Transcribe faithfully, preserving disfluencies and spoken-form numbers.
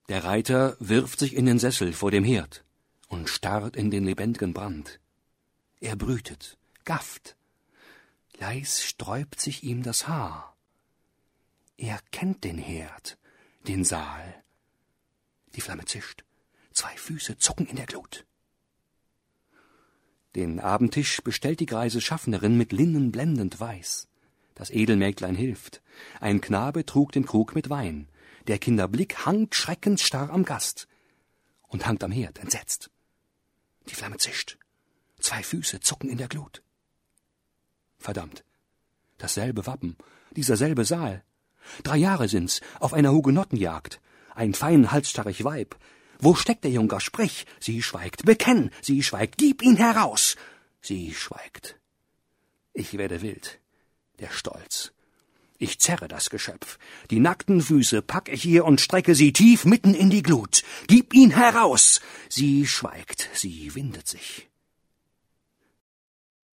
Der Reiter wirft sich in den Sessel vor dem Herd und starrt in den lebendigen Brand. Er brütet, gafft. Leis sträubt sich ihm das Haar. Er kennt den Herd, den Saal. Die Flamme zischt, zwei Füße zucken in der Glut. Den Abendtisch bestellt die greise Schaffnerin mit Linnen blendend weiß. Das Edelmägdlein hilft. Ein Knabe trug den Krug mit Wein. Der Kinder Blick hangt schreckensstarr am Gast und hangt am Herd entsetzt. Die Flamme zischt, zwei Füße zucken in der Glut. Verdammt, dasselbe Wappen, dieser selbe Saal. Drei Jahre sind's, auf einer Hugenottenjagd. Ein fein halsstarrig Weib. Wo steckt der Junker? Sprich! Sie schweigt. Bekenn! Sie schweigt. Gib ihn heraus! Sie schweigt. Ich werde wild. Der Stolz. Ich zerre das Geschöpf. Die nackten Füße pack ich ihr und strecke sie tief mitten in die Glut. Gib ihn heraus! Sie schweigt. Sie windet sich.